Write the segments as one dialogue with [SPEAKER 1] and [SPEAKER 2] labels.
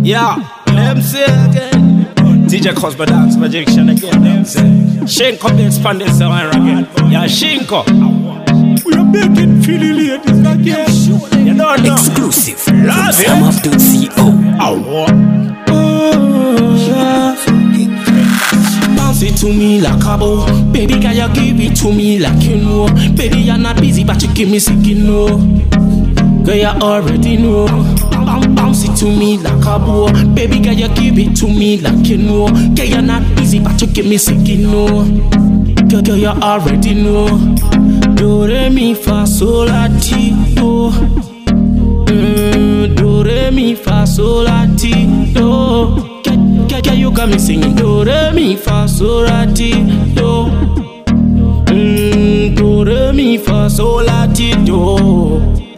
[SPEAKER 1] Yeah, them say again. DJ Cosmo Dance Projection again. Them say Shinko the expanded sound again. Yeah, Shinko. We are making Philly ladies again. You don't know.
[SPEAKER 2] Exclusive. SamUp.co.
[SPEAKER 3] Bounce it to me like a bow. Baby girl, you give it to me like you know. Baby, you're not busy, but you give me sick, you know. Girl, you already know. Bounce it to me like a bow. Baby girl, you give it to me like you know. Girl, you're not busy, but you give me sick, you know. Girl, you already know. Do re mi fa sol la ti do. Do re mi fa sol la ti do. Girl, you got me singing do re mi fa sol la ti do. Do re mi fa sol la ti do.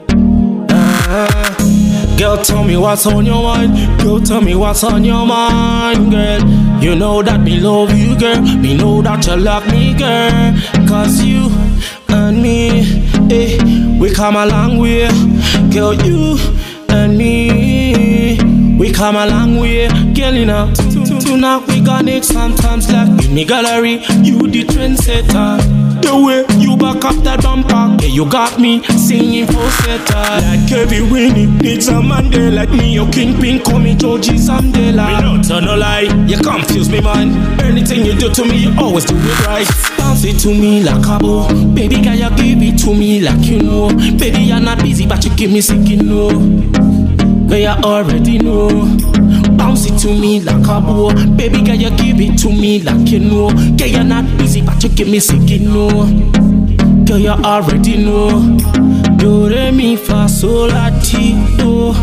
[SPEAKER 3] Girl, tell me what's on your mind. Girl, tell me what's on your mind, girl. You know that me love you, girl. Me know that you love me, girl. Cause you and me, we come a long way. Girl, you and me, we come a long way. Girl, you know, tonight we gonna make sometimes like in me gallery. You the trendsetter. The way you back up that bumper, yeah, you got me singing falsetto. Like every Winnie, needs a man there like me. Your kingpin call me Georgie Zamdela. Me don't tell no lie, you confuse me, man. Anything you do to me, you always do it right. Bounce it to me like a bow. Baby girl, you give it to me like you know. Baby, you're not busy, but you give me sick, you know. Girl, you already know. Bounce it to me like a bow. Baby girl, you give it to me like you know. Girl, you're not busy, but you give me sick, you know. Girl, you already know. Do re mi fa sol la ti do.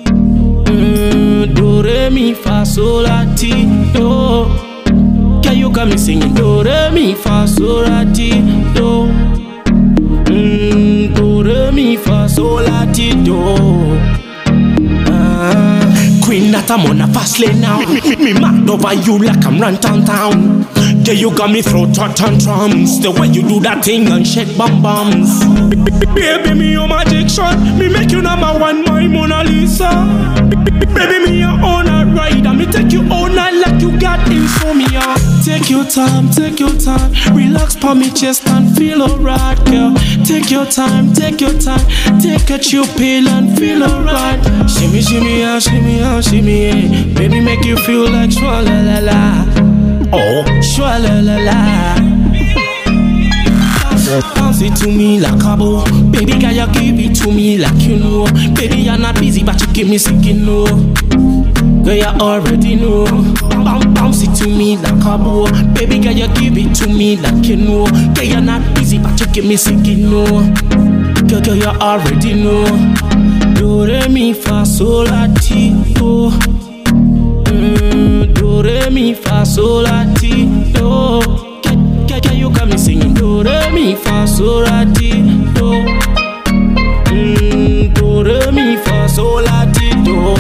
[SPEAKER 3] Do re mi fa sol la ti do. Girl, you got me singing do re mi fa sol la ti do. Do re mi fa sol la ti do. Queen that I'm on a fast lane now. Me mad over you like I'm run town. Yeah, you got me throw tantrums. The way you do that thing and shake bum bums. Baby, me your magic shot. Me make you number one, my Mona Lisa. Baby, me your owner rider. Me take you all night like you got insomnia. Take your time, relax pa me chest and feel alright, girl. Take your time, take a chill pill and feel alright. Shimmy, shimmy, ah, shimmy, ah, shimmy, eh. Baby, make you feel like shwa la la la. Oh, shwa la la la. Bounce it to me like a bow. Baby girl, you give it to me like you know. Baby, you're not busy, but you give me sick, you know. Girl, you already know. Bounce it to me like a bow. Baby girl, you give it to me like you know. Girl, you're not busy, but you give me sick, you know. Girl, you already know. Do re mi fa sol la ti do. Do re mi fa sol la ti do. Girl, you got me singing do re mi fa sol la ti do. Do re mi fa sol la ti do.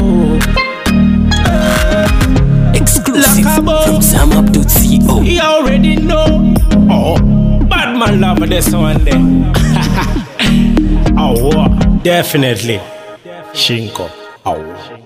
[SPEAKER 2] Exclusive from SamUp.co.
[SPEAKER 1] You already know. Oh, bad man love this one day. Oh, definitely Shinko. Oh.